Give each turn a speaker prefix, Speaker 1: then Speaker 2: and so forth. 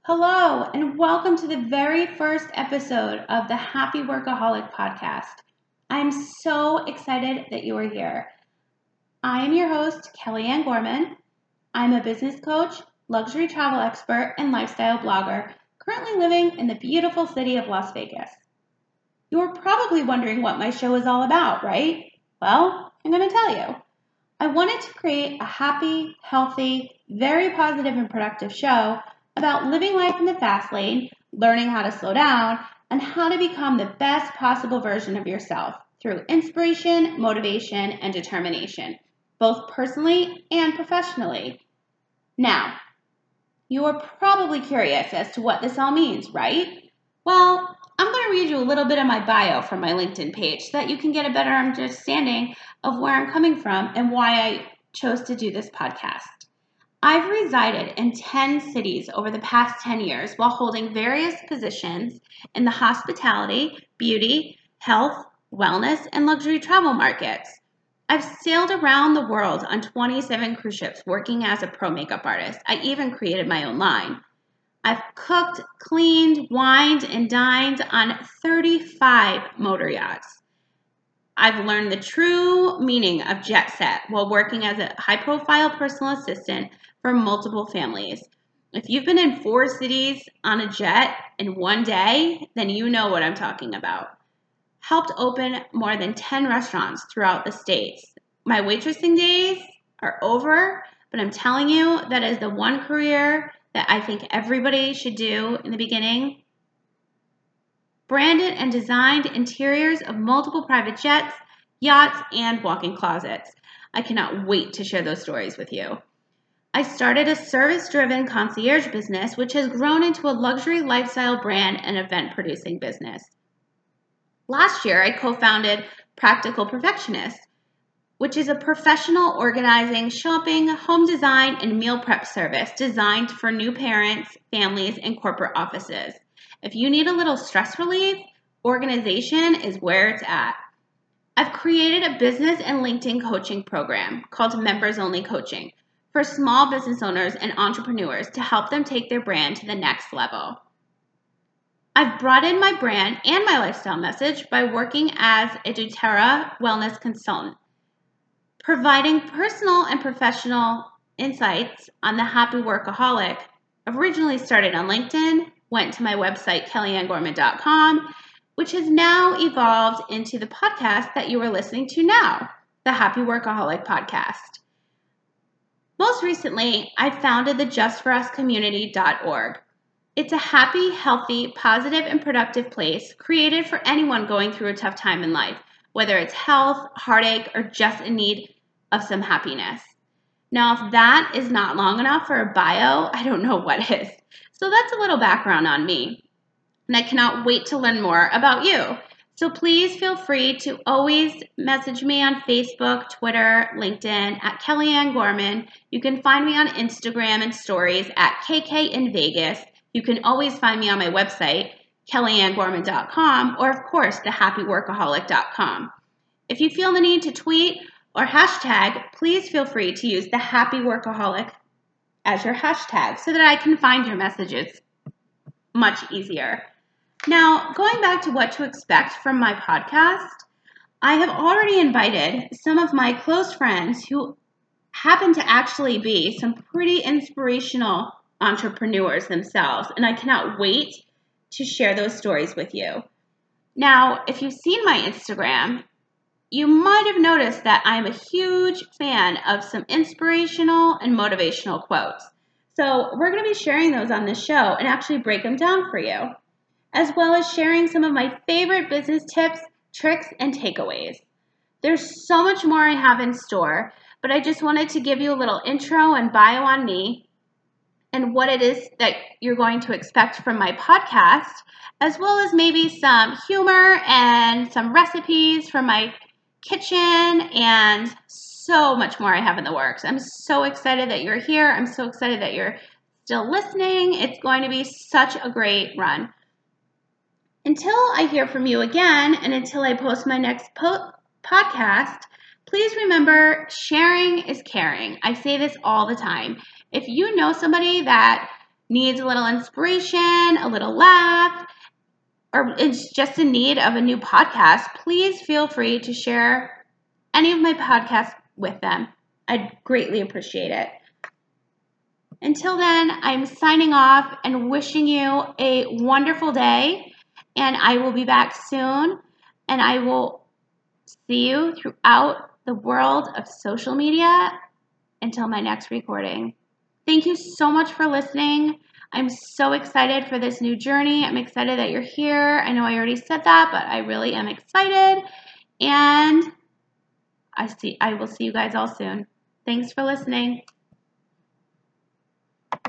Speaker 1: Hello, and welcome to the very first episode of the Happy Workaholic podcast. I'm so excited that you are here. I am your host, Kellyanne Gorman. I'm a business coach, luxury travel expert, and lifestyle blogger, currently living in the beautiful city of Las Vegas. You're probably wondering what my show is all about, right? Well, I'm going to tell you. I wanted to create a happy, healthy, very positive, and productive show about living life in the fast lane, learning how to slow down, and how to become the best possible version of yourself through inspiration, motivation, and determination, both personally and professionally. Now, you are probably curious as to what this all means, right? Well, I'm going to read you a little bit of my bio from my LinkedIn page so that you can get a better understanding of where I'm coming from and why I chose to do this podcast. I've resided in 10 cities over the past 10 years while holding various positions in the hospitality, beauty, health, wellness, and luxury travel markets. I've sailed around the world on 27 cruise ships working as a pro makeup artist. I even created my own line. I've cooked, cleaned, wined, and dined on 35 motor yachts. I've learned the true meaning of jet set while working as a high-profile personal assistant for multiple families. If you've been in 4 cities on a jet in one day, then you know what I'm talking about. Helped open more than 10 restaurants throughout the states. My waitressing days are over, but I'm telling you that is the one career that I think everybody should do in the beginning. Branded and designed interiors of multiple private jets, yachts, and walk-in closets. I cannot wait to share those stories with you. I started a service-driven concierge business, which has grown into a luxury lifestyle brand and event-producing business. Last year, I co-founded Practical Perfectionist, which is a professional organizing, shopping, home design, and meal prep service designed for new parents, families, and corporate offices. If you need a little stress relief, organization is where it's at. I've created a business and LinkedIn coaching program called Members Only Coaching for small business owners and entrepreneurs to help them take their brand to the next level. I've brought in my brand and my lifestyle message by working as a doTERRA wellness consultant, providing personal and professional insights on the happy workaholic. Originally started on LinkedIn, went to my website, KellyanneGorman.com, which has now evolved into the podcast that you are listening to now, the Happy Workaholic Podcast. Most recently, I founded the JustForUsCommunity.org. It's a happy, healthy, positive, and productive place created for anyone going through a tough time in life, whether it's health, heartache, or just in need of some happiness. Now, if that is not long enough for a bio, I don't know what is. So that's a little background on me. And I cannot wait to learn more about you. So please feel free to always message me on Facebook, Twitter, LinkedIn at Kellyanne Gorman. You can find me on Instagram and stories at KK in Vegas. You can always find me on my website, KellyanneGorman.com, or of course, thehappyworkaholic.com. If you feel the need to tweet or hashtag, please feel free to use the Happy Workaholic as your hashtag so that I can find your messages much easier. Now, going back to what to expect from my podcast, I have already invited some of my close friends who happen to actually be some pretty inspirational entrepreneurs themselves, and I cannot wait to share those stories with you. Now, if you've seen my Instagram, you might have noticed that I'm a huge fan of some inspirational and motivational quotes. So we're going to be sharing those on this show and actually break them down for you, as well as sharing some of my favorite business tips, tricks, and takeaways. There's so much more I have in store, but I just wanted to give you a little intro and bio on me and what it is that you're going to expect from my podcast, as well as maybe some humor and some recipes from my kitchen and so much more I have in the works. I'm so excited that you're here. I'm so excited that you're still listening. It's going to be such a great run. Until I hear from you again and until I post my next podcast, please remember sharing is caring. I say this all the time. If you know somebody that needs a little inspiration, a little laugh, or is just in need of a new podcast, please feel free to share any of my podcasts with them. I'd greatly appreciate it. Until then, I'm signing off and wishing you a wonderful day, and I will be back soon, and I will see you throughout the world of social media until my next recording. Thank you so much for listening. I'm so excited for this new journey. I'm excited that you're here. I know I already said that, but I really am excited. And I will see you guys all soon. Thanks for listening.